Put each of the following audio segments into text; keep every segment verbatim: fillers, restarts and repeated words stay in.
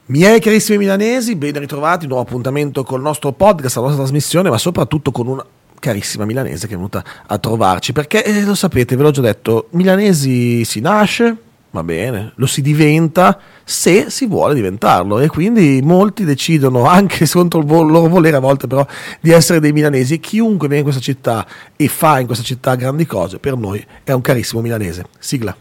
Miei carissimi milanesi, ben ritrovati, nuovo appuntamento col nostro podcast, la nostra trasmissione, ma soprattutto con una carissima milanese che è venuta a trovarci, perché eh, lo sapete, ve l'ho già detto, milanesi si nasce, va bene, lo si diventa se si vuole diventarlo, e quindi molti decidono, anche contro il loro volere a volte però, di essere dei milanesi, e chiunque viene in questa città e fa in questa città grandi cose, per noi è un carissimo milanese. Sigla.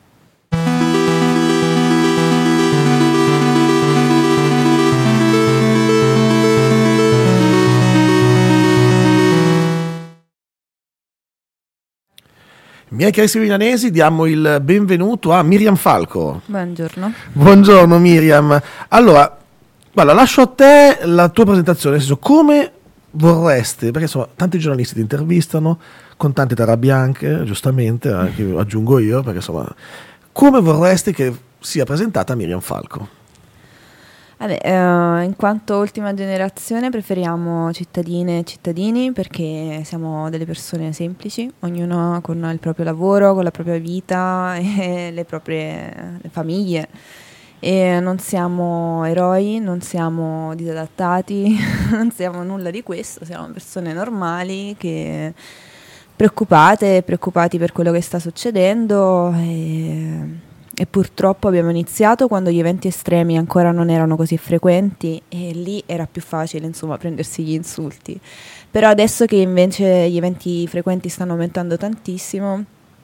Miei carissimi milanesi, diamo il benvenuto a Miriam Falco. Buongiorno. Buongiorno Miriam. Allora, guarda, lascio a te la tua presentazione, nel senso, come vorresti, perché insomma tanti giornalisti ti intervistano con tante tarà bianche, giustamente, anche aggiungo io, perché insomma, come vorresti che sia presentata Miriam Falco? Vabbè, eh, in quanto ultima generazione preferiamo cittadine e cittadini perché siamo delle persone semplici, ognuno con il proprio lavoro, con la propria vita e le proprie le famiglie, e non siamo eroi, non siamo disadattati, non siamo nulla di questo, siamo persone normali che preoccupate, preoccupati per quello che sta succedendo e... E purtroppo abbiamo iniziato quando gli eventi estremi ancora non erano così frequenti e lì era più facile, insomma, prendersi gli insulti. Però adesso che invece gli eventi frequenti stanno aumentando tantissimo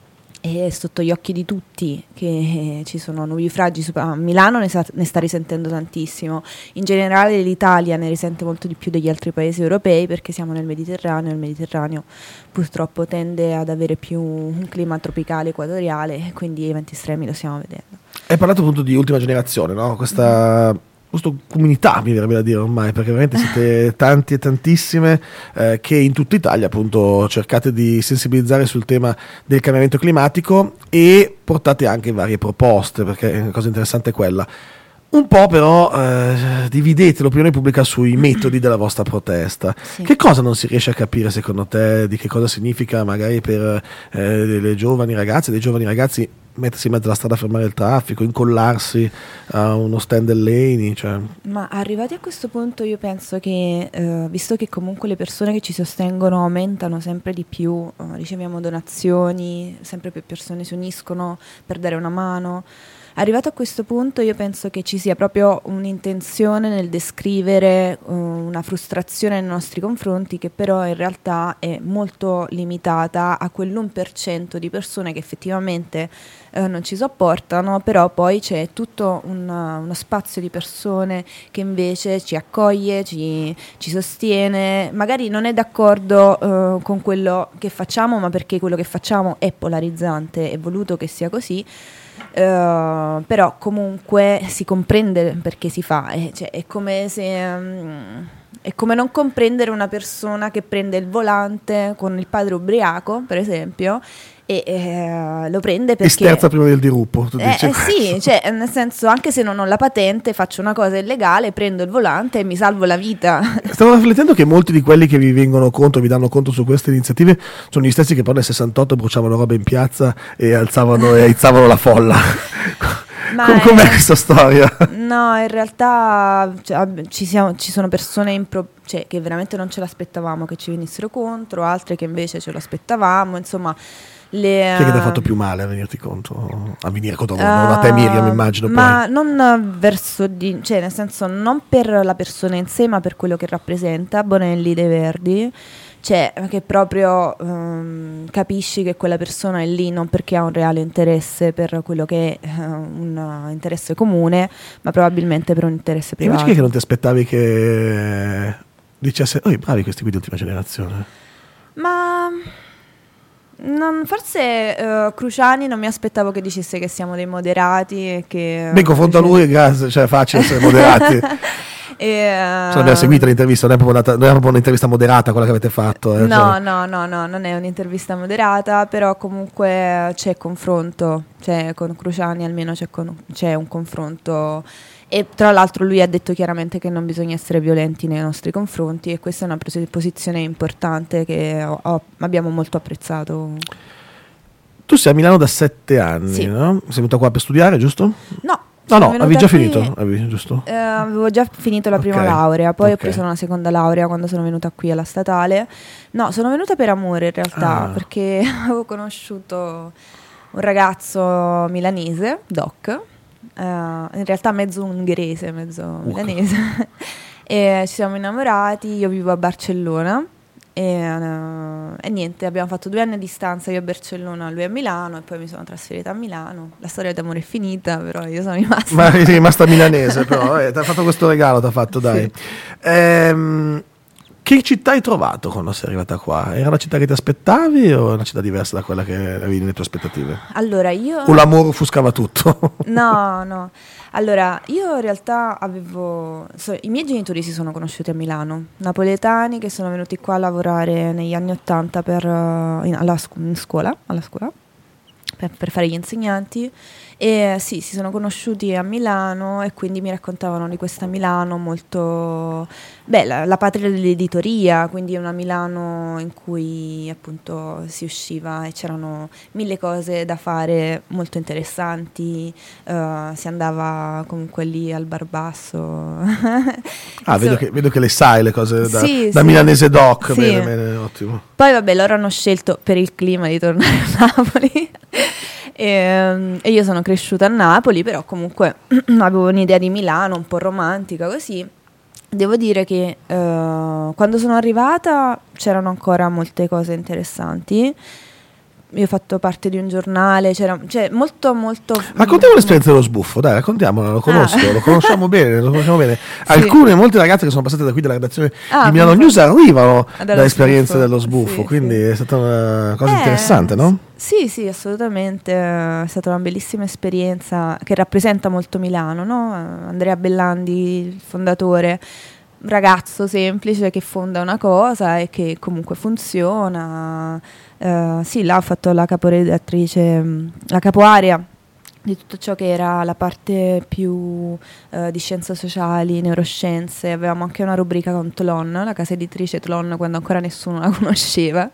e sotto gli occhi di tutti che ci sono nuovi fragi, a Milano ne, sa, ne sta risentendo tantissimo, in generale l'Italia ne risente molto di più degli altri paesi europei perché siamo nel Mediterraneo, il Mediterraneo purtroppo tende ad avere più un clima tropicale equatoriale, quindi eventi estremi lo stiamo vedendo. Hai parlato appunto di ultima generazione, no? Questa... Mm. Questa comunità, mi verrebbe da dire ormai, perché veramente siete tanti e tantissime eh, che in tutta Italia appunto cercate di sensibilizzare sul tema del cambiamento climatico e portate anche varie proposte, perché la cosa interessante è quella. Un po' però eh, dividete l'opinione pubblica sui metodi della vostra protesta. Sì. Che cosa non si riesce a capire secondo te, di che cosa significa magari per eh, delle giovani ragazze, dei giovani ragazzi mettersi in mezzo alla strada a fermare il traffico, incollarsi a uno stand dell'Eni, cioè. Ma arrivati a questo punto io penso che eh, visto che comunque le persone che ci sostengono aumentano sempre di più, eh, riceviamo donazioni, sempre più persone si uniscono per dare una mano. Arrivato a questo punto io penso che ci sia proprio un'intenzione nel descrivere uh, una frustrazione nei nostri confronti che però in realtà è molto limitata a quell'uno per cento di persone che effettivamente uh, non ci sopportano, però poi c'è tutto un, uno spazio di persone che invece ci accoglie, ci, ci sostiene, magari non è d'accordo uh, con quello che facciamo, ma perché quello che facciamo è polarizzante, è voluto che sia così. Uh, però comunque si comprende perché si fa, eh, cioè, è come se um, è come non comprendere una persona che prende il volante con il padre ubriaco, per esempio, e eh, lo prende perché e sterza prima del diruppo, tu eh, dici. Eh, sì, cioè nel senso, anche se non ho la patente faccio una cosa illegale, prendo il volante e mi salvo la vita. Stavo riflettendo che molti di quelli che vi vengono contro, vi danno conto su queste iniziative, sono gli stessi che poi nel sessantotto bruciavano roba in piazza e alzavano e aizzavano la folla. Ma Com- com'è è... questa storia? No, in realtà cioè, ci, siamo, ci sono persone impro- cioè, che veramente non ce l'aspettavamo che ci venissero contro, altre che invece ce l'aspettavamo, insomma. Le, Chi è che ti ha fatto più male a venirti contro? A venire contro uh, non a te Miriam, immagino. Ma poi. non verso di, cioè nel senso non per la persona in sé, ma per quello che rappresenta. Bonelli dei Verdi, cioè che proprio um, capisci che quella persona è lì non perché ha un reale interesse per quello che è uh, un interesse comune, ma probabilmente per un interesse privato. E invece che non ti aspettavi che dicesse, oh bravi questi qui di ultima generazione? Ma... Non, forse uh, Cruciani non mi aspettavo che dicesse che siamo dei moderati e che beh, confronto a lui grazie, cioè è facile essere moderati. e, uh, so, abbiamo seguito l'intervista, non è proprio, una, non è proprio un'intervista moderata quella che avete fatto, eh, no, cioè. no no no non è un'intervista moderata, però comunque c'è confronto, cioè con Cruciani almeno c'è, con, c'è un confronto. E tra l'altro lui ha detto chiaramente che non bisogna essere violenti nei nostri confronti, e questa è una posizione importante che ho, ho, abbiamo molto apprezzato. Tu sei a Milano da sette anni, sì. No? Sei venuta qua per studiare, giusto? No, No, no, venuta avevi già qui, finito, avevi, giusto? Eh, avevo già finito la prima Ok, laurea, poi ok. ho preso una seconda laurea quando sono venuta qui alla statale. No, sono venuta per amore in realtà, Ah. perché avevo conosciuto un ragazzo milanese, Doc, eh, in realtà mezzo ungherese, mezzo milanese, e ci siamo innamorati. Io vivo a Barcellona. E, uh, e niente, abbiamo fatto due anni a distanza, io a Barcellona, lui a Milano, e poi mi sono trasferita a Milano. La storia d'amore è finita, però io sono rimasta. Ma sei rimasta milanese, però eh, ti ha fatto questo regalo, ti ha fatto, dai. Sì. Ehm, che città hai trovato quando sei arrivata qua? Era una città che ti aspettavi o una città diversa da quella che avevi nelle tue aspettative? Allora, io... O l'amore offuscava tutto? No, no. Allora, io in realtà avevo... so- i miei genitori si sono conosciuti a Milano, napoletani che sono venuti qua a lavorare negli anni Ottanta per, eh, in, alla scu- in scuola, alla scuola per, per fare gli insegnanti. E sì, si sono conosciuti a Milano e quindi mi raccontavano di questa Milano molto... Beh, la, la patria dell'editoria, quindi una Milano in cui appunto si usciva e c'erano mille cose da fare molto interessanti, eh, si andava comunque lì al bar basso. Ah, vedo che, vedo che le sai le cose da, Sì, da sì. milanese doc, Sì. bene, bene, ottimo. Poi vabbè, loro hanno scelto per il clima di tornare a Napoli. E, e io sono cresciuta a Napoli, però comunque avevo un'idea di Milano un po' romantica così. Devo dire che eh, quando sono arrivata c'erano ancora molte cose interessanti. Io ho fatto parte di un giornale, c'era, cioè molto molto... Raccontiamo l'esperienza dello sbuffo, dai, raccontiamola, lo conosco, Ah. lo conosciamo bene, lo conosciamo bene. Sì. Alcune, molte ragazze che sono passate da qui dalla redazione Ah, di Milano appunto. News arrivano Dallo da esperienze sbuffo. dello sbuffo, Sì, quindi sì. è stata una cosa Eh, interessante, no? Sì, sì, assolutamente. È stata una bellissima esperienza che rappresenta molto Milano, no? Andrea Bellandi, il fondatore, un ragazzo semplice che fonda una cosa e che comunque funziona. Eh, sì, là ho fatto la caporedattrice, mh, la capoarea di tutto ciò che era la parte più eh, di scienze sociali, neuroscienze. Avevamo anche una rubrica con Tlon, la casa editrice Tlon, quando ancora nessuno la conosceva.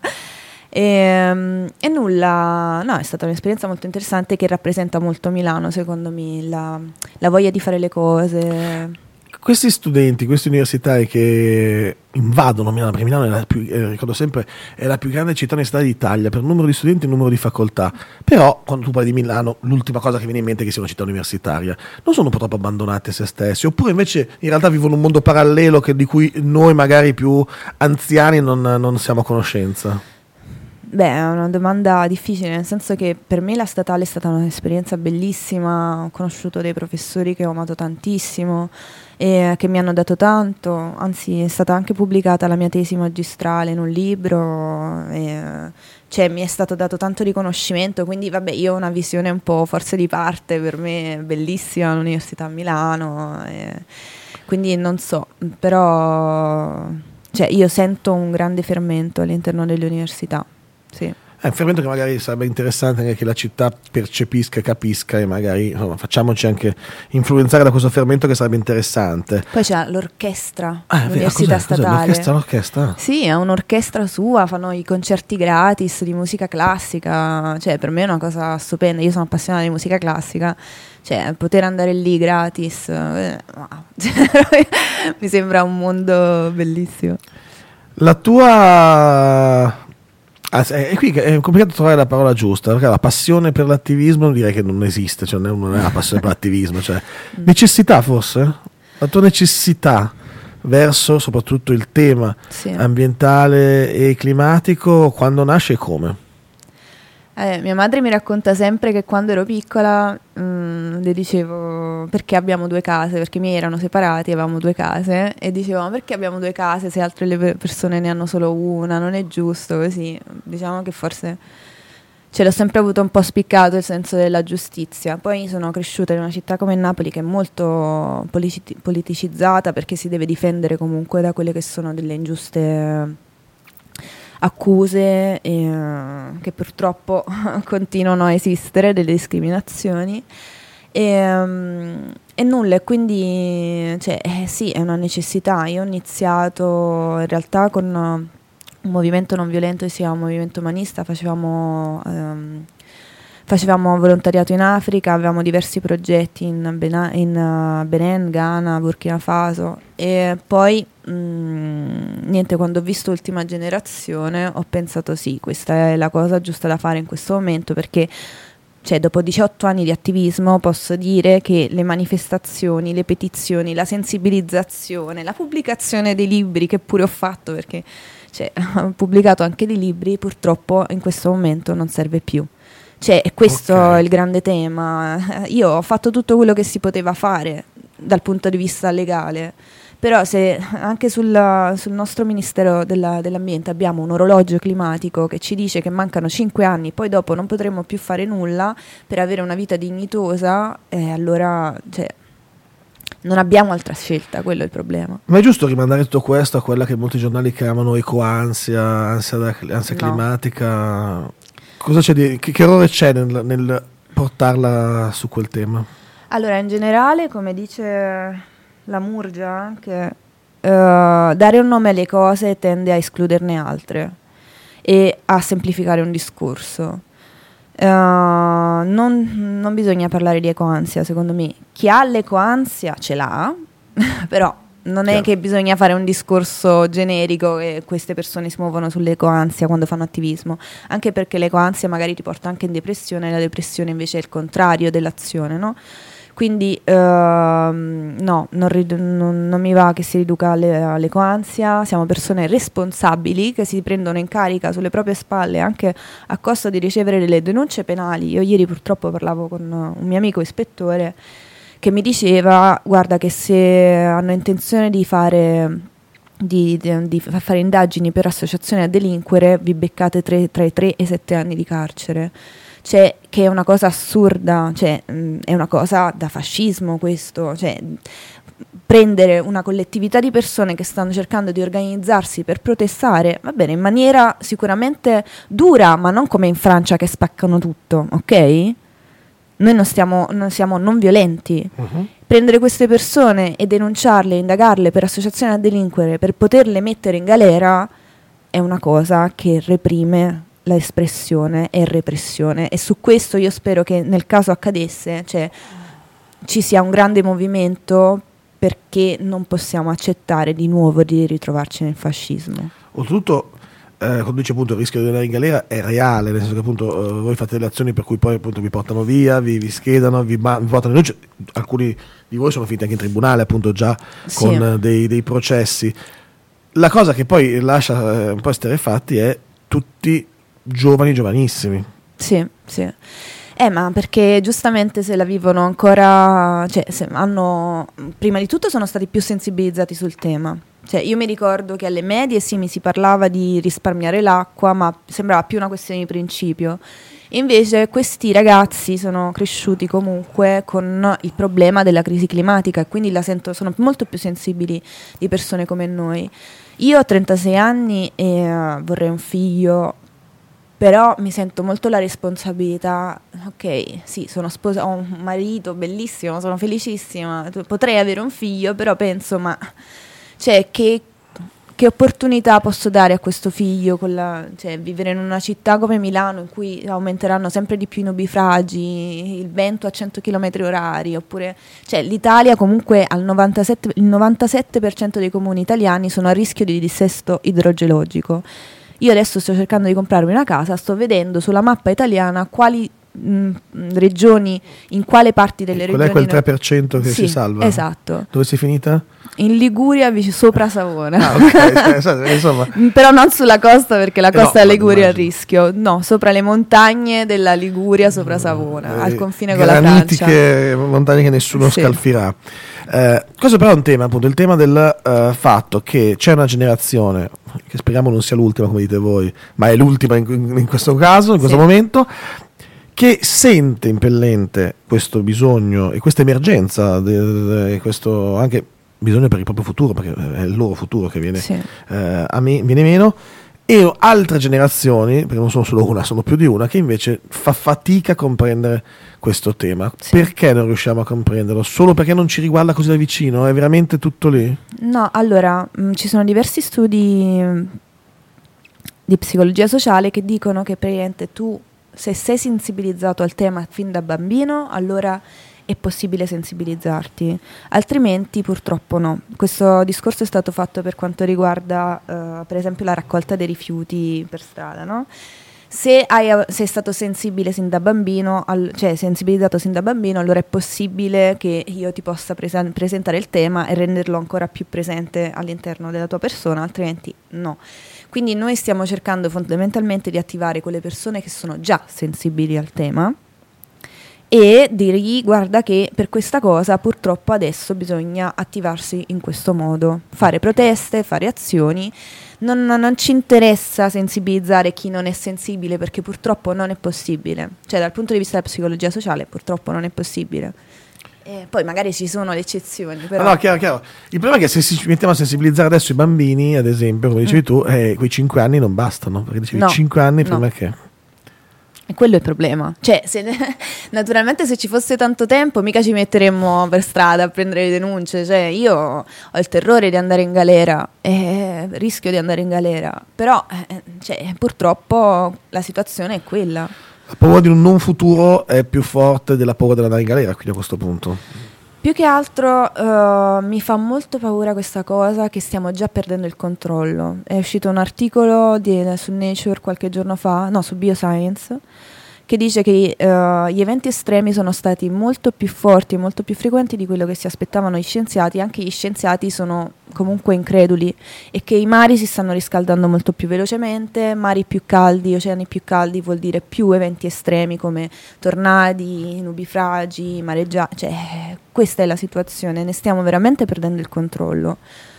E, e nulla, no, è stata un'esperienza molto interessante che rappresenta molto Milano, secondo me, la, la voglia di fare le cose. Questi studenti, questi universitari che invadono Milano, perché Milano è la più, eh, ricordo sempre, è la più grande città universitaria d'Italia per numero di studenti e numero di facoltà, però quando tu parli di Milano l'ultima cosa che viene in mente è che sia una città universitaria. Non sono un po' troppo abbandonati a se stessi, oppure invece in realtà vivono un mondo parallelo che, di cui noi magari più anziani non, non siamo a conoscenza? Beh, è una domanda difficile, nel senso che per me la statale è stata un'esperienza bellissima, ho conosciuto dei professori che ho amato tantissimo e che mi hanno dato tanto, anzi è stata anche pubblicata la mia tesi magistrale in un libro, e, cioè mi è stato dato tanto riconoscimento, quindi vabbè, io ho una visione un po' forse di parte, per me è bellissima l'Università a Milano, e quindi non so, però cioè, io sento un grande fermento all'interno delle università. Sì. È un fermento che magari sarebbe interessante anche che la città percepisca e capisca, e magari insomma, facciamoci anche influenzare da questo fermento, che sarebbe interessante. Poi c'è l'orchestra, Ah, l'università cos'è? Cos'è? statale. L'orchestra, l'orchestra? Sì, ha un'orchestra sua, fanno i concerti gratis di musica classica, cioè per me è una cosa stupenda, io sono appassionata di musica classica, cioè poter andare lì gratis, eh, wow. Mi sembra un mondo bellissimo. La tua... Ah, è qui che è complicato trovare la parola giusta, perché la passione per l'attivismo direi che non esiste, cioè non è la passione per l'attivismo, cioè necessità forse? La tua necessità verso soprattutto il tema Sì. ambientale e climatico, quando nasce e come? Eh, mia madre mi racconta sempre che quando ero piccola mh, le dicevo perché abbiamo due case, perché i miei erano separati, avevamo due case e dicevo ma perché abbiamo due case se altre le persone ne hanno solo una, non è giusto così. Diciamo che forse ce l'ho sempre avuto un po' spiccato il senso della giustizia. Poi sono cresciuta in una città come Napoli che è molto politi- politicizzata perché si deve difendere comunque da quelle che sono delle ingiuste accuse eh, che purtroppo continuano a esistere, delle discriminazioni e, um, e nulla, e quindi cioè, eh, sì, è una necessità. Io ho iniziato in realtà con un movimento non violento che si chiama Movimento Umanista, facevamo um, facevamo volontariato in Africa, avevamo diversi progetti in, Bena- in uh, Benin, Ghana, Burkina Faso e poi mh, niente, quando ho visto Ultima Generazione ho pensato sì, questa è la cosa giusta da fare in questo momento, perché cioè, dopo diciotto anni di attivismo posso dire che le manifestazioni, le petizioni, la sensibilizzazione, la pubblicazione dei libri, che pure ho fatto perché cioè, ho pubblicato anche dei libri, purtroppo in questo momento non serve più. Cioè, questo Ok. è il grande tema. Io ho fatto tutto quello che si poteva fare dal punto di vista legale, però se anche sul, sul nostro Ministero della- dell'Ambiente abbiamo un orologio climatico che ci dice che mancano cinque anni, poi dopo non potremo più fare nulla per avere una vita dignitosa, eh, allora cioè, non abbiamo altra scelta, quello è il problema. Ma è giusto rimandare tutto questo a quella che molti giornali chiamano ecoansia, ansia, da- ansia No. climatica? Cosa c'è di, che, che errore c'è nel, nel portarla su quel tema? Allora, in generale, come dice la Murgia anche, eh, dare un nome alle cose tende a escluderne altre e a semplificare un discorso. Eh, non, non bisogna parlare di ecoansia, secondo me. Chi ha l'ecoansia ce l'ha, però non è Chiaro. che bisogna fare un discorso generico e queste persone si muovono sull'ecoansia quando fanno attivismo, anche perché l'ecoansia magari ti porta anche in depressione e la depressione invece è il contrario dell'azione, no? Quindi ehm, no, non, rid- non- non mi va che si riduca alle- all'ecoansia, siamo persone responsabili che si prendono in carica sulle proprie spalle anche a costo di ricevere delle denunce penali. Io ieri purtroppo parlavo con un mio amico ispettore che mi diceva, guarda che se hanno intenzione di fare, di, di- di fa- fare indagini per associazione a delinquere, vi beccate tre- tra i tre e i sette anni di carcere. Cioè, che è una cosa assurda, cioè, mh, è una cosa da fascismo questo, cioè, prendere una collettività di persone che stanno cercando di organizzarsi per protestare, va bene, in maniera sicuramente dura, ma non come in Francia che spaccano tutto, ok? Noi non, stiamo, non siamo non violenti. Mhm. Prendere queste persone e denunciarle, indagarle per associazione a delinquere, per poterle mettere in galera, è una cosa che reprime l'espressione e repressione, e su questo io spero che nel caso accadesse, cioè, ci sia un grande movimento, perché non possiamo accettare di nuovo di ritrovarci nel fascismo. Oltretutto, eh, quando dice appunto il rischio di andare in galera è reale, nel senso che appunto eh, voi fate delle azioni per cui poi appunto vi portano via, vi, vi schedano, vi, ma- vi portano in luce. Alcuni di voi sono finiti anche in tribunale appunto già Sì. con eh, dei, dei processi. La cosa che poi lascia eh, un po' esterrefatti è tutti giovani, giovanissimi. Sì, sì. Eh, ma perché giustamente se la vivono ancora, cioè se hanno, prima di tutto sono stati più sensibilizzati sul tema. Cioè io mi ricordo che alle medie sì mi si parlava di risparmiare l'acqua, ma sembrava più una questione di principio. Invece questi ragazzi sono cresciuti comunque con il problema della crisi climatica e quindi la sento, sono molto più sensibili di persone come noi. Io ho trentasei anni e uh, vorrei un figlio, però mi sento molto la responsabilità. Ok, sì, sono sposa, ho un marito bellissimo, sono felicissima, potrei avere un figlio, però penso, ma cioè, che, che opportunità posso dare a questo figlio con la, cioè, vivere in una città come Milano in cui aumenteranno sempre di più i nubifragi, il vento a cento chilometri orari, oppure cioè, l'Italia comunque al novantasette, il novantasette per cento dei comuni italiani sono a rischio di dissesto idrogeologico. Io adesso sto cercando di comprarmi una casa, sto vedendo sulla mappa italiana quali mh, regioni, in quale parti delle Qual regioni... è quel tre per cento che Sì, si salva? esatto. Dove sei finita? In Liguria, vic- sopra Savona. Ah, ok, cioè, insomma. Però non sulla costa, perché la Eh no, costa della Liguria è a immagino. rischio. No, sopra le montagne della Liguria, sopra Savona, Eh, al confine con la Francia. granitiche montagne che nessuno Sì. scalfirà. Eh, questo però è un tema, appunto, il tema del eh, fatto che c'è una generazione, che speriamo non sia l'ultima come dite voi, ma è l'ultima in, in questo caso, in questo Sì. momento, che sente impellente questo bisogno e questa emergenza, de- de- questo anche bisogno per il proprio futuro, perché è il loro futuro che viene, Sì. eh, a me, viene meno, e altre generazioni, perché non sono solo una, sono più di una, che invece fa fatica a comprendere questo tema. Sì. Perché non riusciamo a comprenderlo? Solo perché non ci riguarda così da vicino? È veramente tutto lì? No, allora, mh, ci sono diversi studi mh, di psicologia sociale che dicono che praticamente tu se sei sensibilizzato al tema fin da bambino, allora è possibile sensibilizzarti, altrimenti purtroppo no. Questo discorso è stato fatto per quanto riguarda uh, per esempio la raccolta dei rifiuti per strada, no? Se hai, sei stato sensibile sin da bambino, al, cioè sensibilizzato sin da bambino, allora è possibile che io ti possa presen- presentare il tema e renderlo ancora più presente all'interno della tua persona, altrimenti no. Quindi noi stiamo cercando fondamentalmente di attivare quelle persone che sono già sensibili al tema e dirgli: guarda che per questa cosa purtroppo adesso bisogna attivarsi in questo modo, fare proteste, fare azioni. Non, non, non ci interessa sensibilizzare chi non è sensibile, perché purtroppo non è possibile, cioè dal punto di vista della psicologia sociale purtroppo non è possibile. E poi magari ci sono le eccezioni, però... No, no, chiaro, chiaro. Il problema è che se ci mettiamo a sensibilizzare adesso i bambini, ad esempio, come dicevi mm. tu, eh, quei cinque anni non bastano, perché dicevi no, cinque anni prima no. che... E quello è il problema. Cioè, se, naturalmente se ci fosse tanto tempo mica ci metteremmo per strada a prendere le denunce. Cioè, io ho il terrore di andare in galera, eh, rischio di andare in galera, però eh, cioè, purtroppo la situazione è quella. La paura di un non futuro è più forte della paura dell'andare in galera, quindi a questo punto. Più che altro uh, mi fa molto paura questa cosa che stiamo già perdendo il controllo. È uscito un articolo di, su Nature qualche giorno fa, no, su Bioscience, che dice che uh, gli eventi estremi sono stati molto più forti e molto più frequenti di quello che si aspettavano gli scienziati. Anche gli scienziati sono comunque increduli, e che i mari si stanno riscaldando molto più velocemente. Mari più caldi, oceani più caldi vuol dire più eventi estremi come tornadi, nubifragi, mareggiate. Cioè, questa è la situazione, ne stiamo veramente perdendo il controllo.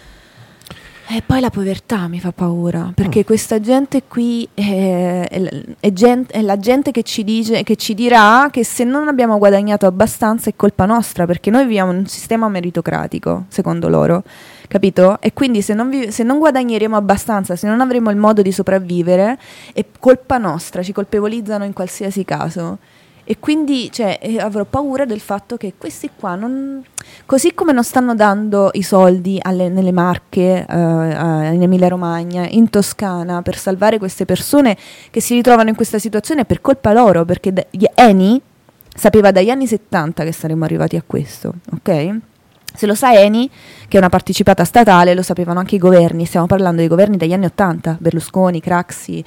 E poi la povertà mi fa paura, perché mm. questa gente qui è, è, è, gente, è la gente che ci dice, che ci dirà che se non abbiamo guadagnato abbastanza è colpa nostra, perché noi viviamo in un sistema meritocratico, secondo loro, capito? E quindi se non, vi, se non guadagneremo abbastanza, se non avremo il modo di sopravvivere, è colpa nostra, ci colpevolizzano in qualsiasi caso. E quindi cioè, eh, avrò paura del fatto che questi qua, non, così come non stanno dando i soldi alle, nelle Marche, eh, in Emilia Romagna, in Toscana, per salvare queste persone che si ritrovano in questa situazione, per colpa loro, perché da, Eni sapeva dagli anni settanta che saremmo arrivati a questo, ok? Se lo sa Eni, che è una partecipata statale, lo sapevano anche i governi. Stiamo parlando dei governi degli anni ottanta, Berlusconi, Craxi,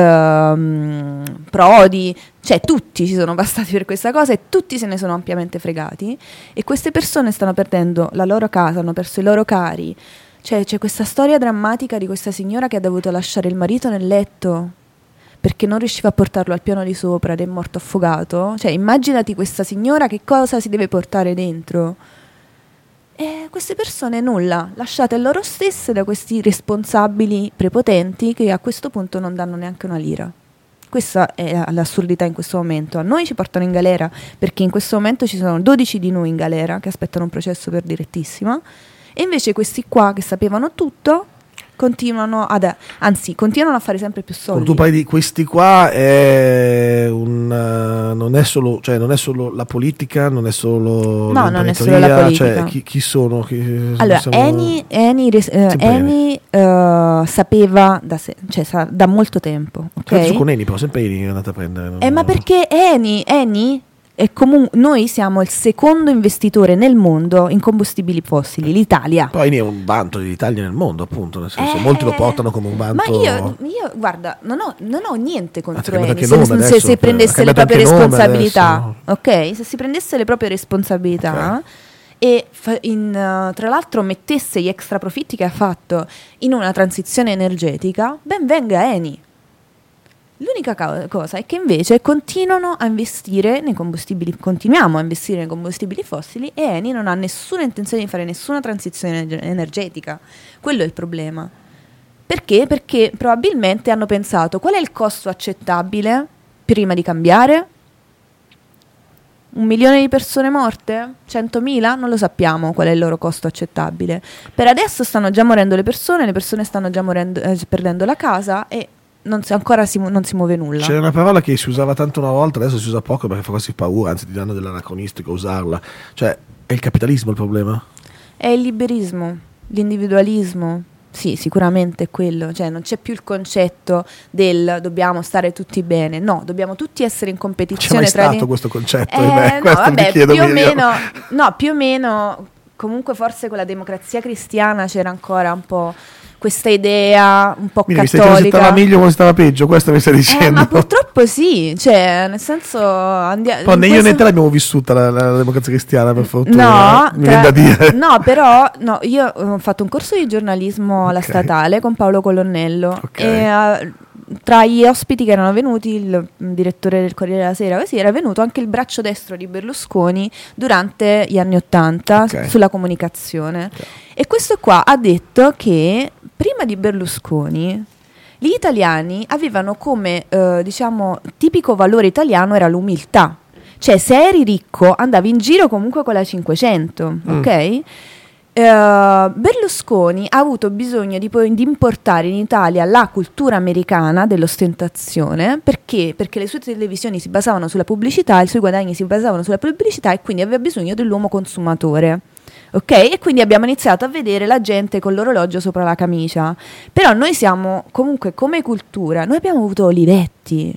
ehm, Prodi, cioè tutti ci sono bastati per questa cosa e tutti se ne sono ampiamente fregati, e queste persone stanno perdendo la loro casa, hanno perso i loro cari. Cioè c'è questa storia drammatica di questa signora che ha dovuto lasciare il marito nel letto perché non riusciva a portarlo al piano di sopra ed è morto affogato. Cioè immaginati questa signora che cosa si deve portare dentro. E queste persone nulla, lasciate a loro stesse da questi responsabili prepotenti che a questo punto non danno neanche una lira. Questa è l'assurdità in questo momento. A noi ci portano in galera perché in questo momento ci sono dodici di noi in galera che aspettano un processo per direttissima, e invece questi qua che sapevano tutto continuano ad, anzi continuano a fare sempre più soldi. Quando tu parli di questi qua è un, uh, non è solo, cioè non è solo la politica, non è solo no, non è solo la politica. Cioè, chi, chi sono? Chi, allora siamo... Eni, Eni, eh, Eni uh, sapeva da, se, cioè, sa, da molto tempo, ok? Con Eni, però sempre Eni è andata a prendere. Eh, ma perché Eni, Eni è comun- noi siamo il secondo investitore nel mondo in combustibili fossili, l'Italia. Poi è un vanto dell'Italia nel mondo, appunto, nel senso, eh, molti lo portano come un vanto. Ma io, io guarda, non ho, non ho niente contro Eni, se, nome se, adesso, se prendesse le proprie responsabilità, adesso. Ok? Se si prendesse le proprie responsabilità, okay. E fa- in, uh, tra l'altro mettesse gli extra profitti che ha fatto in una transizione energetica, ben venga Eni. L'unica ca- cosa è che invece continuano a investire nei combustibili, continuiamo a investire nei combustibili fossili, e Eni non ha nessuna intenzione di fare nessuna transizione energetica. Quello è il problema. Perché? Perché probabilmente hanno pensato: qual è il costo accettabile prima di cambiare? Un milione di persone morte? Centomila? Non lo sappiamo qual è il loro costo accettabile. Per adesso stanno già morendo le persone, le persone stanno già morendo, eh, perdendo la casa, e non si, ancora si, non si muove nulla. C'è una parola che si usava tanto una volta, adesso si usa poco perché fa quasi paura, anzi ti danno dell'anacronistico usarla. Cioè, è il capitalismo il problema? È il liberismo, l'individualismo. sì, sicuramente è quello, cioè non c'è più il concetto del dobbiamo stare tutti bene, no, dobbiamo tutti essere in competizione. C'è mai tra stato di... questo concetto? Eh, Beh, no, questo vabbè, mi chiedo più o io. meno, no, più o meno, comunque forse con la democrazia cristiana c'era ancora un po' questa idea un po' Quindi cattolica. mi stai dicendo se stava meglio o se stava peggio, questo mi stai dicendo. Eh, ma purtroppo sì, cioè nel senso andiamo. Poi né io questo... né te l'abbiamo vissuta la, la democrazia cristiana, per fortuna. No, mi tra... viene da dire. no, però no, io ho fatto un corso di giornalismo alla Okay. statale con Paolo Colonnello Okay. e uh, tra gli ospiti che erano venuti, il direttore del Corriere della Sera, così era venuto anche il braccio destro di Berlusconi durante gli anni Ottanta Okay. sulla comunicazione. Okay. E questo qua ha detto che prima di Berlusconi gli italiani avevano come eh, diciamo tipico valore italiano era l'umiltà. Cioè se eri ricco andavi in giro comunque con la cinquecento, Mm. ok? Uh, Berlusconi ha avuto bisogno di, poi, di importare in Italia la cultura americana dell'ostentazione perché? Perché le sue televisioni si basavano sulla pubblicità, i suoi guadagni si basavano sulla pubblicità e quindi aveva bisogno dell'uomo consumatore. Ok? E quindi abbiamo iniziato a vedere la gente con l'orologio sopra la camicia. Però noi siamo comunque come cultura, noi abbiamo avuto Olivetti.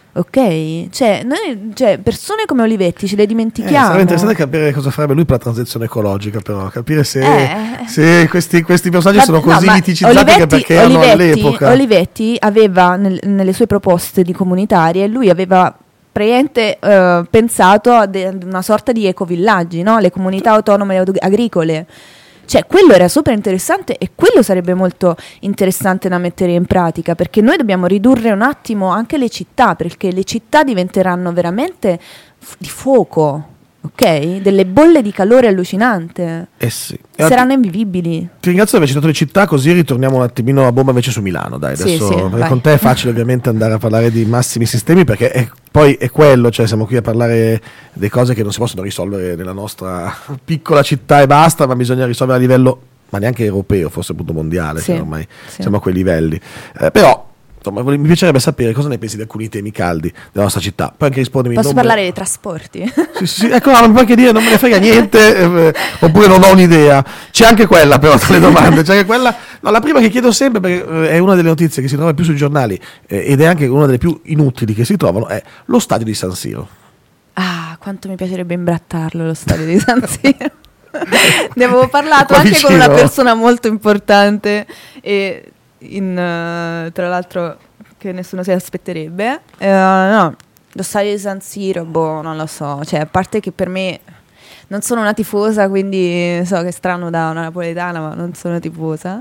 Ok? Cioè, noi, cioè, persone come Olivetti ce le Eh, dimentichiamo. sarebbe interessante capire cosa farebbe lui per la transizione ecologica, però capire se, Eh. se questi, questi personaggi Ma- sono no, così ma miticizzati che Olivetti- perché erano Olivetti- all'epoca. Olivetti aveva nel- nelle sue proposte di comunitarie, lui aveva praticamente eh, pensato ad ad una sorta di ecovillaggi, no? Le comunità autonome ag- agricole. Cioè, quello era super interessante e quello sarebbe molto interessante da mettere in pratica, perché noi dobbiamo ridurre un attimo anche le città, perché le città diventeranno veramente f- di fuoco, ok? Delle bolle di calore allucinante. Eh sì. Saranno invivibili. Ti ringrazio di aver citato le città, così ritorniamo un attimino a bomba invece su Milano. Dai, Sì, adesso sì, perché vai. con te è facile ovviamente andare a parlare di massimi sistemi, perché è- poi è quello, cioè siamo qui a parlare di cose che non si possono risolvere nella nostra piccola città e basta, ma bisogna risolvere a livello, ma neanche europeo, forse appunto mondiale, Sì, cioè ormai sì. siamo a quei livelli. Eh, però insomma, vole- mi piacerebbe sapere cosa ne pensi di alcuni temi caldi della nostra città. Poi anche rispondimi. Posso in nome- parlare dei trasporti? Sì, sì, sì, ecco, no, non mi puoi anche dire non me ne frega niente, eh, oppure non ho un'idea. C'è anche quella però tra le domande, c'è anche quella. No, la prima che chiedo sempre, perché eh, è una delle notizie che si trova più sui giornali eh, ed è anche una delle più inutili che si trovano, è lo stadio di San Siro. Ah, quanto mi piacerebbe imbrattarlo lo stadio di San Siro. Ne avevo parlato Qua anche vicino. con una persona molto importante e in, eh, tra l'altro che nessuno si aspetterebbe. Eh, no, lo stadio di San Siro, boh, non lo so. Cioè, a parte che per me non sono una tifosa, quindi so che è strano da una napoletana, ma non sono tifosa.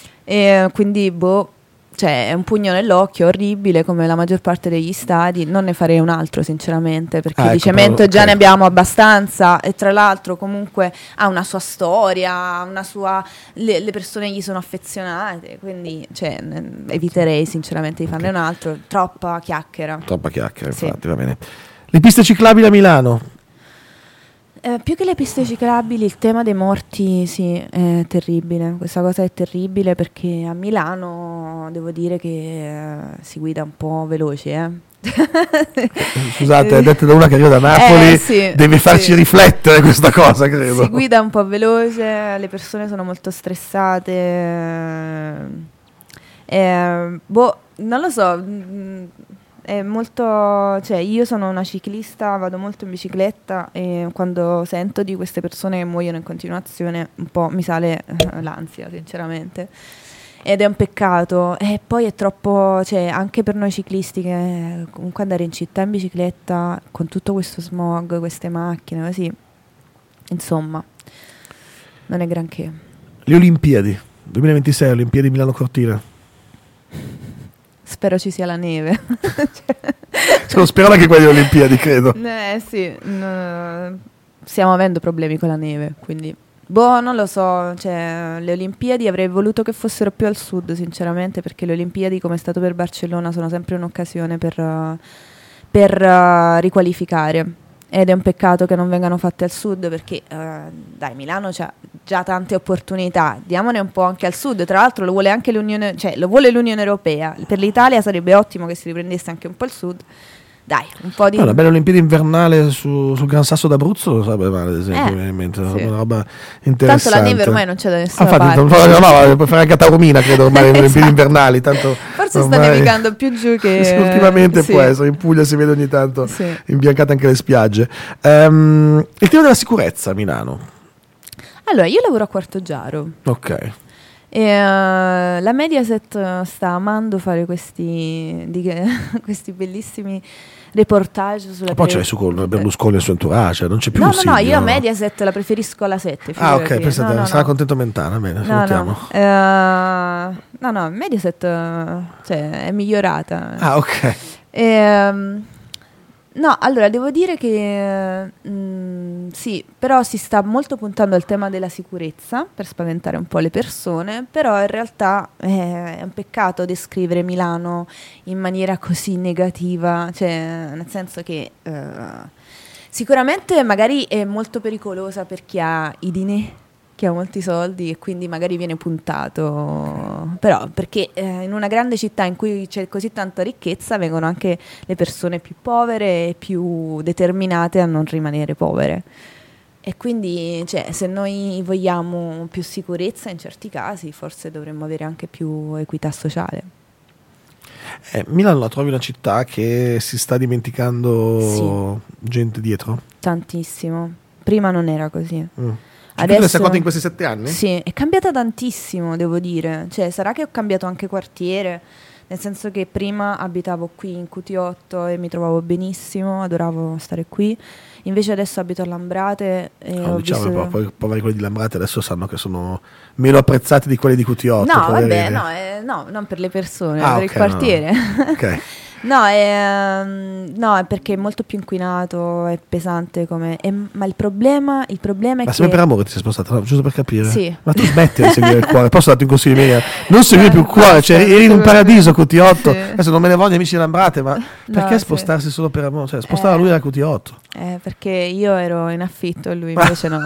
E quindi, boh, cioè è un pugno nell'occhio, orribile come la maggior parte degli stadi. Non ne farei un altro sinceramente, perché Ah, ecco, di cemento però, già ok. ne abbiamo abbastanza e tra l'altro comunque ha una sua storia, ha una sua le, le persone gli sono affezionate, quindi cioè, ne- eviterei sinceramente di farne un altro. Troppa chiacchiera. Troppa chiacchiera, Sì. infatti, va bene. Le piste ciclabili a Milano. Eh, più che le piste ciclabili, il tema dei morti, sì, è terribile. Questa cosa è terribile perché a Milano devo dire che eh, si guida un po' veloci, eh. Scusate, dette da una che arriva da Napoli, Eh, sì, deve farci sì. riflettere questa cosa, credo. Si guida un po' veloce, le persone sono molto stressate. eh, eh, boh, non lo so. mm, È molto, cioè io sono una ciclista, vado molto in bicicletta e quando sento di queste persone che muoiono in continuazione un po' mi sale eh, l'ansia, sinceramente. Ed è un peccato. E poi è troppo, cioè anche per noi ciclisti che comunque andare in città in bicicletta con tutto questo smog, queste macchine, così, insomma, non è granché. Le Olimpiadi, duemilaventisei, Olimpiadi Milano Cortina. Spero ci sia la neve. Cioè- Sono spero anche quelli Olimpiadi, credo. Eh sì, no, stiamo avendo problemi con la neve, quindi boh, non lo so, cioè le Olimpiadi avrei voluto che fossero più al sud, sinceramente, perché le Olimpiadi, come è stato per Barcellona, sono sempre un'occasione per, uh, per uh, riqualificare. Ed è un peccato che non vengano fatte al sud perché, uh, dai, Milano c'ha già tante opportunità, diamone un po' anche al sud. Tra l'altro lo vuole anche l'Unione, cioè lo vuole l'Unione Europea. Per l'Italia sarebbe ottimo che si riprendesse anche un po' il sud. dai, un po' di... No, una bella Olimpiade invernale su, sul Gran Sasso d'Abruzzo non sarebbe male, ad esempio, Eh, in mente, sì. una roba interessante. Tanto la neve ormai non c'è da nessuna Ah, infatti, parte. no, no, no, puoi fare anche a Taormina, credo, ormai nelle Olimpiadi Esatto. invernali. Tanto Forse ormai- sta nevicando più giù che... Sì, ultimamente sì. può essere, in Puglia si vede ogni tanto Sì. imbiancate anche le spiagge. Ehm, il tema della sicurezza a Milano. Allora, io lavoro a Quartogiaro. Ok. E, eh, la Mediaset sta amando fare questi, di- questi bellissimi reportage sulla Poi ce l'hai tele- su con Berlusconi e il suo entourage, non c'è più No, no, Silvio, no, io a Mediaset la preferisco alla sette. Ah, ok, figurati. pensate, No, no, sarà no. contento Mentana, bene, No, salutiamo. no, eh, no, no, Mediaset eh, cioè, è migliorata. Ah, ok. Ehm, no, allora devo dire che mm, sì, però si sta molto puntando al tema della sicurezza per spaventare un po' le persone, però in realtà eh, è un peccato descrivere Milano in maniera così negativa, cioè nel senso che eh, sicuramente magari è molto pericolosa per chi ha i dinè, chi ha molti soldi e quindi magari viene puntato, però perché eh, in una grande città in cui c'è così tanta ricchezza vengono anche le persone più povere e più determinate a non rimanere povere. E quindi, cioè, se noi vogliamo più sicurezza in certi casi, forse dovremmo avere anche più equità sociale. Eh, Milano la trovi una città che si sta dimenticando gente dietro? Tantissimo. Prima non era così. Mm. Cioè, tu te ne sei accorta in questi sette anni? Sì, è cambiata tantissimo, devo dire. Cioè, sarà che ho cambiato anche quartiere, nel senso che prima abitavo qui in Q T otto e mi trovavo benissimo, adoravo stare qui. Invece adesso abito a Lambrate e No, ho diciamo visto... che poi poveri quelli di Lambrate adesso sanno che sono meno apprezzati di quelli di Q T otto. No, vabbè, poverini. no, eh, no, non per le persone, Ah, per ok, il quartiere. no. Ok. No, è, no, è perché è molto più inquinato, è pesante come... è- ma il problema, il problema è Ma che... sempre per amore ti sei spostata, no? Giusto per capire. Sì. Ma tu smetti di seguire il cuore. Posso darti un consiglio media? Non seguire No, più il cuore, basta, cioè eri in un non paradiso seguire- Q T otto. Sì. Adesso non me ne voglio amici di Lambrate, ma perché sì. spostarsi solo per amore? Cioè, spostare Eh. lui da Q T otto. Eh, perché io ero in affitto e lui invece no.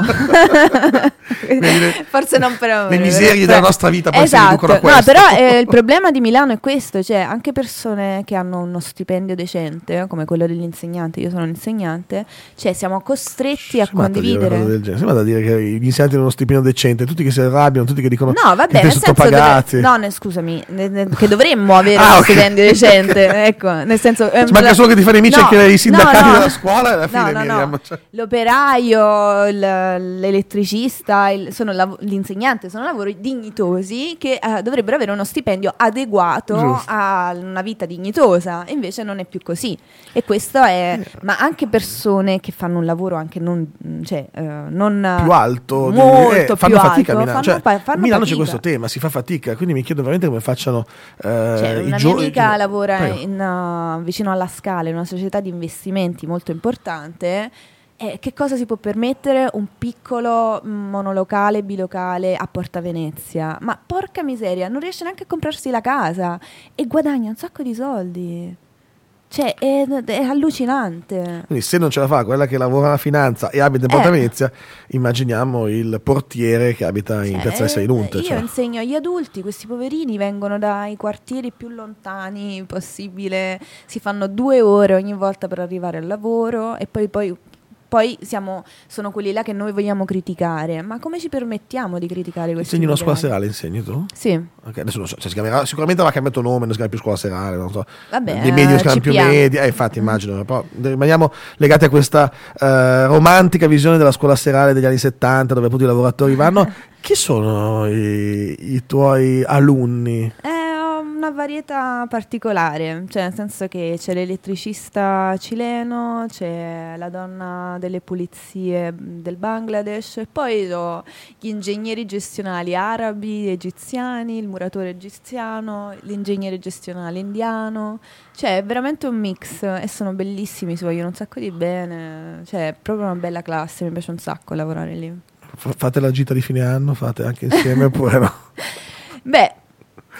Vedi, Forse non per amore. le miserie però- della nostra vita poi si esatto. riducono a No, questo. però eh, il problema di Milano è questo, cioè anche persone che hanno uno stipendio decente, come quello degli insegnanti, io sono un insegnante, cioè siamo costretti a Sembra da dire una cosa condividere. del genere. Sembra da dire che gli insegnanti hanno uno stipendio decente, tutti che si arrabbiano, tutti che dicono No, vabbè, che nel sono senso sottopagati. dove- no, ne- scusami, ne- ne- che dovremmo avere Ah, uno ok. stipendio decente, ecco, nel senso ehm, Ci manca la- solo che ti fai nemici no, anche i sindacati no, no. della scuola e alla fine No, no, no. Miriam, cioè. L'operaio, il- l'elettricista, il- sono lav- l'insegnante, sono lavori dignitosi che eh, dovrebbero avere uno stipendio adeguato Giusto. a una vita dignitosa, e invece non è più così. E questo è, ma anche persone che fanno un lavoro anche non, cioè, eh, non Più alto di- molto eh, fanno più fatica a alto, Milano. fanno Cioè, pa- fanno a Milano c'è fatica. questo tema, si fa fatica, quindi mi chiedo veramente come facciano eh, Cioè, i una gio- mia amica i- lavora Prego. in, uh, vicino alla Scala, in una società di investimenti molto importante. E che cosa si può permettere? Un piccolo monolocale, bilocale a Porta Venezia. Ma porca miseria, non riesce neanche a comprarsi la casa e guadagna un sacco di soldi. Cioè, è, è allucinante. Quindi se non ce la fa quella che lavora alla finanza e abita in Porta Eh. Venezia, immaginiamo il portiere che abita in Cioè, Piazza del Seinunte. io Cioè. insegno agli adulti, questi poverini vengono dai quartieri più lontani possibile, si fanno due ore ogni volta per arrivare al lavoro e poi, poi, poi siamo, sono quelli là che noi vogliamo criticare. Ma come ci permettiamo di criticare questi Insegni una scuola immigrati? serale, insegni tu? Sì, Ok, adesso non so, cioè si chiamerà, sicuramente avrà cambiato nome, non si chiama più scuola serale, non so. vabbè, Dei media non si chiamano C P più A. media, eh, infatti immagino, però rimaniamo legati a questa eh, romantica visione della scuola serale degli anni settanta dove appunto i lavoratori vanno. Chi sono i, i tuoi alunni? È una varietà particolare, cioè nel senso che c'è l'elettricista cileno, c'è la donna delle pulizie del Bangladesh e poi ho gli ingegneri gestionali arabi, egiziani, il muratore egiziano, l'ingegnere gestionale indiano, cioè è veramente un mix e sono bellissimi, si vogliono un sacco di bene, cioè è proprio una bella classe, mi piace un sacco lavorare lì. F- Fate la gita di fine anno, fate anche insieme oppure no? Beh,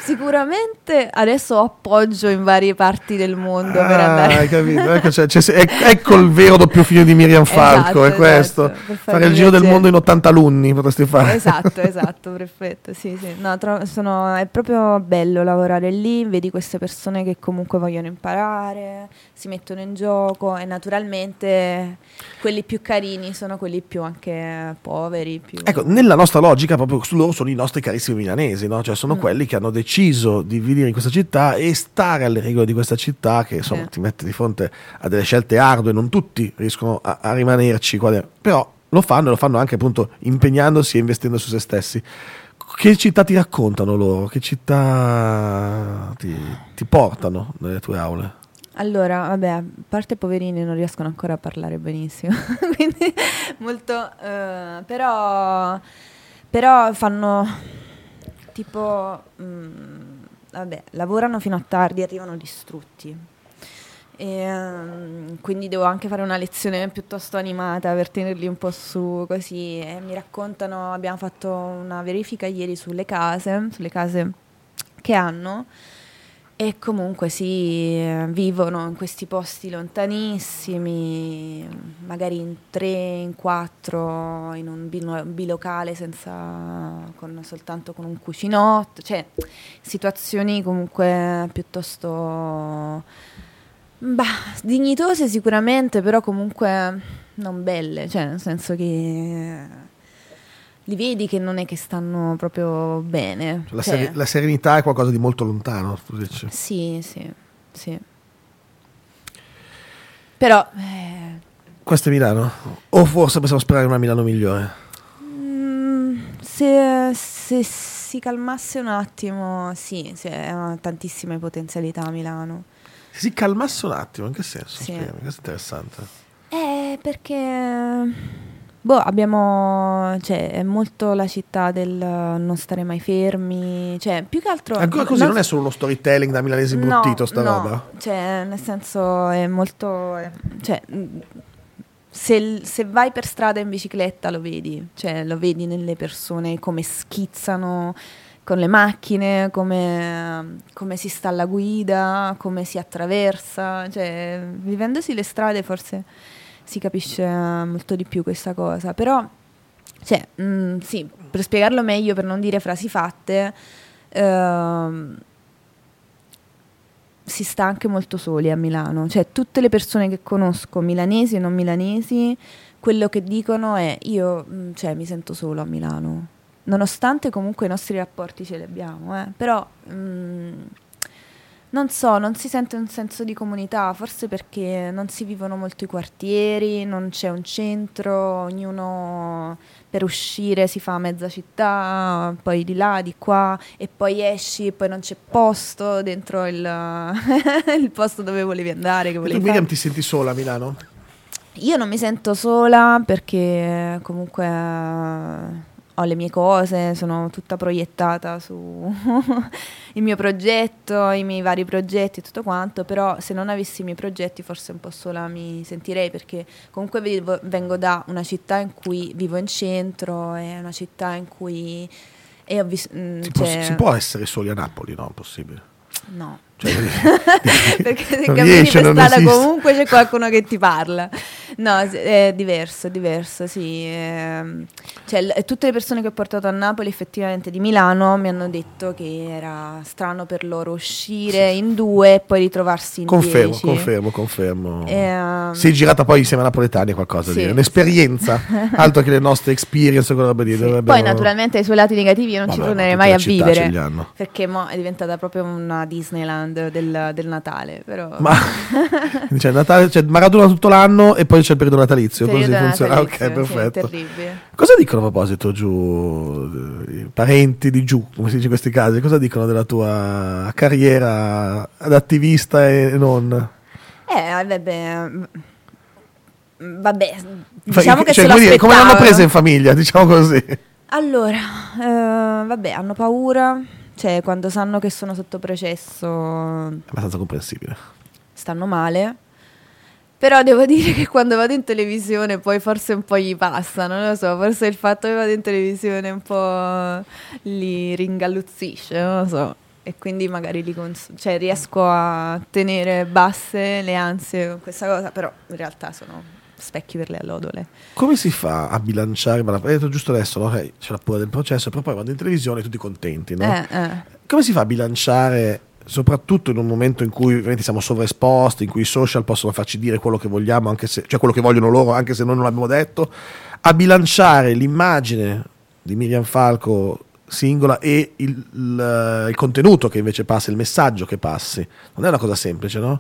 Sicuramente adesso ho appoggio in varie parti del mondo ah, per andare. Hai capito? Ecco, cioè, cioè, ec- ecco il vero doppio figlio di Miriam Falco, Esatto, è questo. esatto, per Fare il giro viaggiare. del mondo in ottanta alunni potresti fare. Esatto, esatto, perfetto. Sì, sì. No, tro- sono, è proprio bello lavorare lì, vedi queste persone che comunque vogliono imparare, si mettono in gioco e naturalmente quelli più carini sono quelli più anche poveri. Più... Ecco, nella nostra logica, proprio su loro sono i nostri carissimi milanesi, no? Cioè sono Mm. quelli che hanno deciso di vivere in questa città e stare alle regole di questa città, che insomma Sì. ti mette di fronte a delle scelte ardue, non tutti riescono a, a rimanerci, qua de- però lo fanno e lo fanno anche appunto impegnandosi e investendo su se stessi. Che città ti raccontano loro? Che città ti, ti portano nelle tue aule? Allora, vabbè, a parte i poverini non riescono ancora a parlare benissimo, quindi molto, eh, però, però fanno tipo, mm, vabbè, lavorano fino a tardi, arrivano distrutti. E, um, quindi devo anche fare una lezione piuttosto animata per tenerli un po' su così. E mi raccontano, abbiamo fatto una verifica ieri sulle case, sulle case che hanno. E comunque sì, eh, vivono in questi posti lontanissimi, magari in tre, in quattro, in un bilo- bilocale senza, con, soltanto con un cucinotto, cioè situazioni comunque piuttosto bah, dignitose sicuramente, però comunque non belle, cioè nel senso che li vedi che non è che stanno proprio bene. La, cioè, seri- la serenità è qualcosa di molto lontano, tu dici. Sì, sì, sì. Però eh, Questo è Milano? O forse possiamo sperare in una Milano migliore? mm, se, se si calmasse un attimo, sì, sì, ha tantissime potenzialità a Milano. Se si calmasse un attimo, in che senso? Sì. Spiegami, questo è interessante. Eh, perché boh, abbiamo, cioè, è molto la città del non stare mai fermi, cioè, più che altro Ancora così non è solo uno storytelling da milanese no, imbruttito sta no, roba? cioè, nel senso è molto, è- cioè, mh, se, se vai per strada in bicicletta lo vedi, cioè, lo vedi nelle persone come schizzano con le macchine, come, come si sta alla guida, come si attraversa, cioè, vivendosi le strade forse si capisce molto di più questa cosa, però, cioè, mh, sì, per spiegarlo meglio, per non dire frasi fatte, ehm, si sta anche molto soli a Milano, cioè tutte le persone che conosco, milanesi e non milanesi, quello che dicono è io mh, cioè, mi sento solo a Milano, nonostante comunque i nostri rapporti ce li abbiamo, eh, però mh, non so, non si sente un senso di comunità, forse perché non si vivono molto i quartieri, non c'è un centro, ognuno per uscire si fa mezza città, poi di là, di qua, e poi esci e poi non c'è posto dentro il, il posto dove volevi andare, che Tu volevi Miriam fare. ti senti sola a Milano? Io non mi sento sola perché comunque eh, ho le mie cose, sono tutta proiettata su il mio progetto, i miei vari progetti e tutto quanto, però se non avessi i miei progetti forse un po' sola mi sentirei, perché comunque vivo- vengo da una città in cui vivo in centro, è una città in cui e ho vis- mh, Si, può, cioè- si può essere soli a Napoli, no? Possibile. no. Cioè, Perché se non cammini riesce, per non strada esiste. comunque c'è qualcuno che ti parla. No, s- è diverso, è diverso, sì. ehm, Cioè, l- tutte le persone che ho portato a Napoli, effettivamente di Milano, mi hanno detto che era strano per loro uscire in due e poi ritrovarsi in Confermo, dieci. confermo, confermo. Ehm, Sei girata poi insieme a napoletani è qualcosa sì, di un'esperienza, altro che le nostre experience, quella roba lì. sì. dove Poi abbiamo- naturalmente ai suoi lati negativi io non ci Vabbè, ma tornerei tutte mai le a città vivere, ce li hanno. perché mo è diventata proprio una Disneyland del, del Natale, però Ma cioè, Natale, cioè, Maradona tutto l'anno e poi c'è il periodo natalizio, così periodo funziona. natalizio, Ok, perfetto. sì, terribile. Cosa dicono a proposito giù, eh, i parenti di giù, come si dice in questi casi? Cosa dicono della tua carriera ad attivista e non? Eh, vabbè, mm, vabbè, diciamo che Cioè, se lo come dire, come l'hanno presa in aspettavano. famiglia, diciamo così. Allora, eh, vabbè, hanno paura, cioè quando sanno che sono sotto processo Abbastanza comprensibile. stanno male, però devo dire che quando vado in televisione poi forse un po' gli passa, non lo so, forse il fatto che vado in televisione un po' li ringalluzzisce, non lo so. e quindi magari li cons- cioè, riesco a tenere basse le ansie con questa cosa, però in realtà sono specchi per le allodole. Come si fa a bilanciare, ma l'hai detto giusto adesso, no? Hey, c'è la paura del processo, però poi quando in televisione tutti contenti, no? Eh, eh. Come si fa a bilanciare, soprattutto in un momento in cui ovviamente siamo sovraesposti, in cui i social possono farci dire quello che vogliamo, anche se, cioè quello che vogliono loro, anche se noi non l'abbiamo detto, a bilanciare l'immagine di Miriam Falco singola e il, il, il contenuto che invece passa, il messaggio che passi? Non è una cosa semplice, no?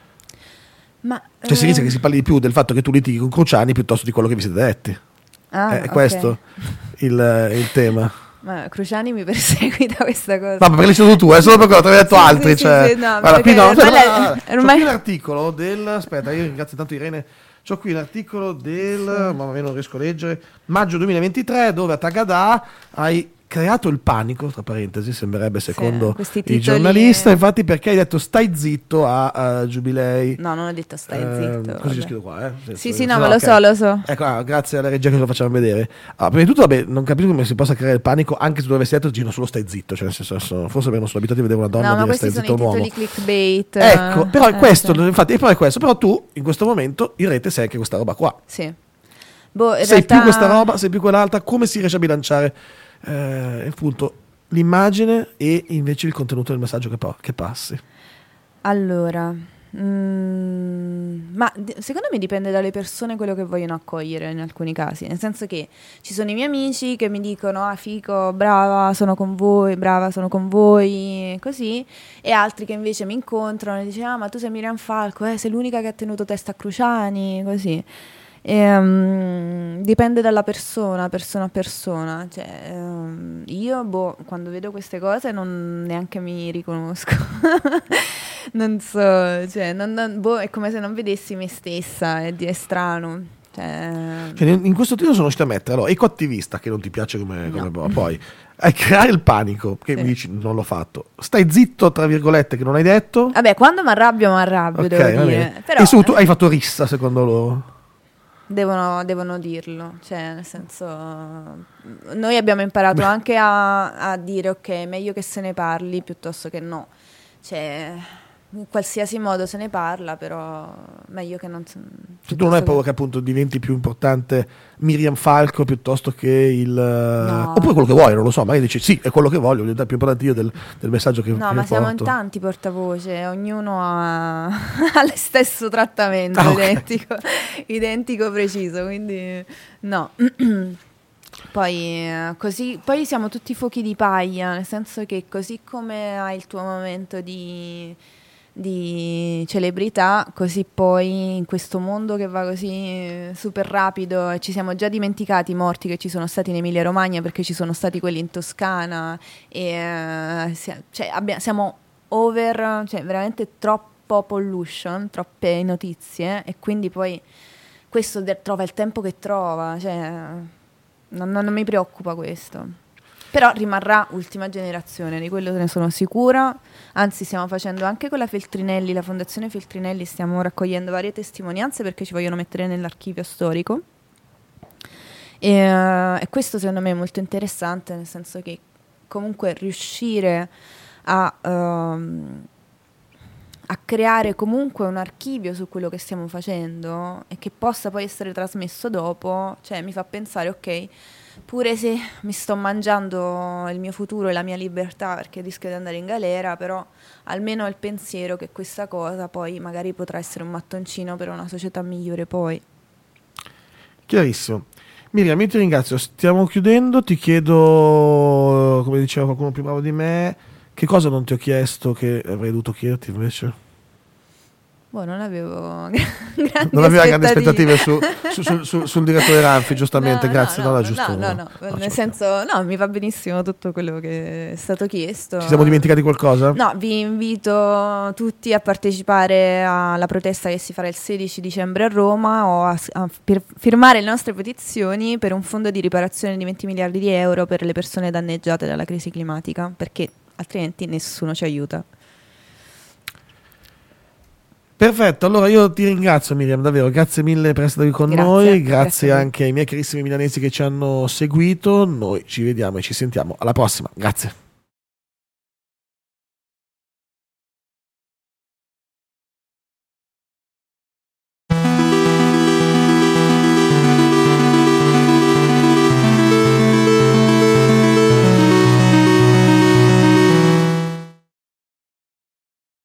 Ma, cioè si rischia che si parli di più del fatto che tu litighi con Cruciani piuttosto di quello che vi siete detti. Ah, è okay. Questo il, il tema. Ma Cruciani mi perseguita questa cosa. No, ma perché l'hai stato tu, è solo perché te l'ho detto sì, altri. Sì, cioè. sì, sì, no, guarda, qui no, ormai, guarda, guarda, ormai... c'ho qui l'articolo del, aspetta, io ringrazio tanto Irene, c'ho qui l'articolo del, sì. mamma mia non riesco a leggere, maggio duemilaventitré, dove a Tagada hai creato il panico, tra parentesi, sembrerebbe secondo sì, il giornalista, infatti perché hai detto stai zitto a, a Giubilei. No, non ho detto stai eh, zitto. Così c'è scritto qua, eh? Sì, sì, sì, no, ma lo okay. so, lo so. Ecco, ah, grazie alla regia che lo facciamo vedere. Ah, prima di tutto, vabbè, non capisco come si possa creare il panico, anche se tu avessi detto Gino solo stai zitto, cioè nel senso, forse perché non sono abituati a vedere una donna no, dire stai zitto un uomo. No, ma questi sono i titoli clickbait. Ecco, però è eh, questo, sì. infatti, e poi è questo, però tu in questo momento in rete sei anche questa roba qua. Sì. Boh, in sei realtà... più questa roba, sei più quell'altra, come si riesce a bilanciare eh, appunto l'immagine e invece il contenuto del messaggio che, pa- che passi? Allora, mm, ma d- secondo me dipende dalle persone quello che vogliono accogliere in alcuni casi, nel senso che ci sono i miei amici che mi dicono ah fico, brava, sono con voi, brava, sono con voi, così, e altri che invece mi incontrano e dicono ah ma tu sei Miriam Falco, eh, sei l'unica che ha tenuto testa a Cruciani, così. E, um, dipende dalla persona, persona a persona, cioè, um, io boh, quando vedo queste cose non neanche mi riconosco. Non so, cioè, non, non, boh, è come se non vedessi me stessa, è, è strano. Cioè... Cioè, in questo titolo sono riuscito a mettere allora, ecoattivista, che non ti piace come, come no. poi a creare il panico, che sì. Mi dici non l'ho fatto, stai zitto tra virgolette che non hai detto. Vabbè, quando mi arrabbio mi arrabbio, okay, devo dire. Però, e su tu hai fatto rissa secondo loro? Devono, devono dirlo, cioè nel senso noi abbiamo imparato anche a, a dire ok, è meglio che se ne parli piuttosto che no, cioè in qualsiasi modo se ne parla, però meglio che non se... Cioè, tu non hai paura che appunto diventi più importante Miriam Falco piuttosto che il no. Oppure quello che vuoi, non lo so, magari dici sì, è quello che voglio, voglio dare più importante io del, del messaggio che, no, che ma porto. Siamo in tanti portavoce, ognuno ha, ha lo stesso trattamento, ah, okay. identico, identico preciso, quindi no. Poi, così, poi siamo tutti fuochi di paglia, nel senso che così come hai il tuo momento di, di celebrità, così poi in questo mondo che va così super rapido e ci siamo già dimenticati i morti che ci sono stati in Emilia Romagna perché ci sono stati quelli in Toscana e cioè, abbiamo, siamo over, cioè veramente troppo pollution, troppe notizie e quindi poi questo de- trova il tempo che trova, cioè... Non, non, non mi preoccupa questo, però rimarrà ultima generazione, di quello ne sono sicura, anzi stiamo facendo anche con la Feltrinelli, la fondazione Feltrinelli, stiamo raccogliendo varie testimonianze perché ci vogliono mettere nell'archivio storico e, uh, e questo secondo me è molto interessante, nel senso che comunque riuscire a... Um, a creare comunque un archivio su quello che stiamo facendo e che possa poi essere trasmesso dopo, cioè mi fa pensare ok, pure se mi sto mangiando il mio futuro e la mia libertà perché rischio di andare in galera, però almeno ho il pensiero che questa cosa poi magari potrà essere un mattoncino per una società migliore poi. Chiarissimo. Miriam, io ti ringrazio, stiamo chiudendo, ti chiedo, come diceva qualcuno più bravo di me, che cosa non ti ho chiesto che avrei dovuto chiederti invece? Boh, non avevo grandi non aveva aspettative. grandi aspettative su, su, su, su, sul direttore Ranfi, giustamente, no, grazie. No, no, no, no, giusto, no, no, no, no nel senso, no, mi va benissimo tutto quello che è stato chiesto. Ci siamo dimenticati qualcosa? No, vi invito tutti a partecipare alla protesta che si farà il sedici dicembre a Roma o a, a firmare le nostre petizioni per un fondo di riparazione di venti miliardi di euro per le persone danneggiate dalla crisi climatica, perché altrimenti nessuno ci aiuta. Perfetto, allora io ti ringrazio Miriam, davvero, grazie mille per essere qui con grazie, noi, grazie, grazie anche ai miei carissimi milanesi che ci hanno seguito, noi ci vediamo e ci sentiamo alla prossima, grazie.